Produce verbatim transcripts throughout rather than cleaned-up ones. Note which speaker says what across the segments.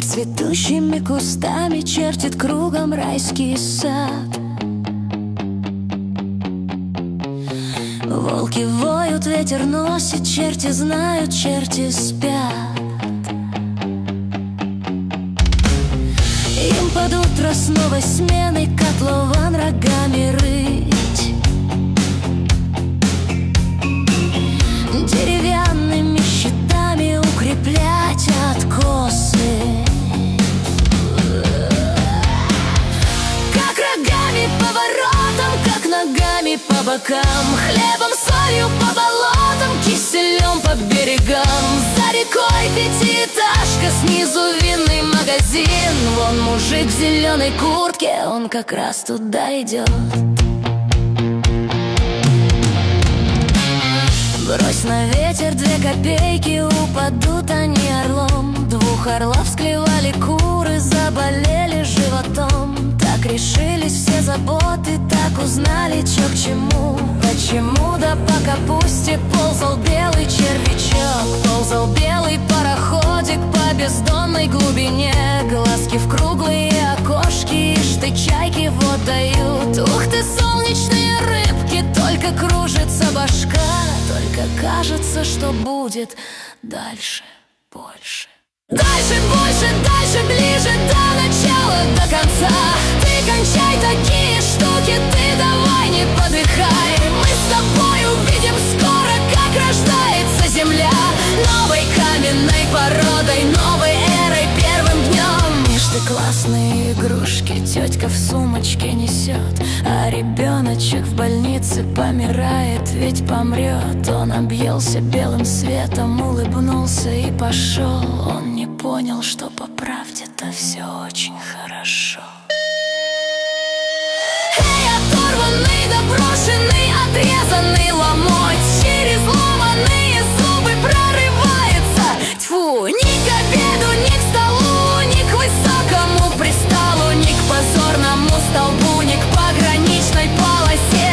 Speaker 1: Вдоль цветущими кустами чертит кругом райский сад. Волки воют, ветер носит, черти знают, черти спят. Им под утро с новой сменой котлован рогами рыть, деревянными щитами укреплять откосы. Как рогами по воротам, как ногами по бокам, хлебом, солью по болотам, киселем по берегам. За рекой пятиэтажка, снизу винный магазин. Вон мужик в зеленой куртке, он как раз туда идет. Брось на ветер две копейки, упадут они орлом. Двух орлов склевали куры, заболели животом. Так решились все заботы, так узнали, чё к чему. Почему да по капусте ползал белый червячок, ползал белый пароходик по бездонной глубине. Глазки в круглые окошки, ишь ты, чайки вот дают. Ух ты, солнечные рыбки, только кружится башка. Только кажется, что будет дальше, больше. Дальше, больше, дальше, ближе, до начала, до конца. Ты кончай такие штуки, ты давай не подыхай. Мы с тобой увидим скоро, как рождается земля новой каменной породой, новой эрой, первым днем. Ишь ты, классные игрушки тетка в сумочке несет, а ребеночек в больнице помирает, ведь помрет. Он объелся белым светом, улыбнулся и пошел. Он не понял, что по правде-то все очень хорошо. Эй, оторванный, доброшенный, отрезанный ломоть, через ломаные зубы прорывается. Тьфу, ни к обеду, ни к столу, ни к высокому присталу, ни к позорному столбу, ни к пограничной полосе.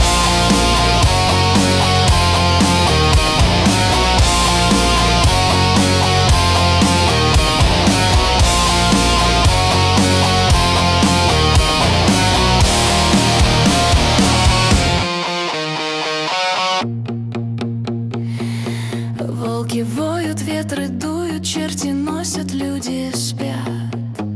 Speaker 1: Волки воют, ветры дуют, черти носят, люди спят.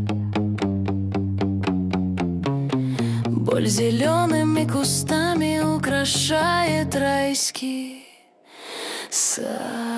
Speaker 1: Боль зелеными кустами украшает райский сад.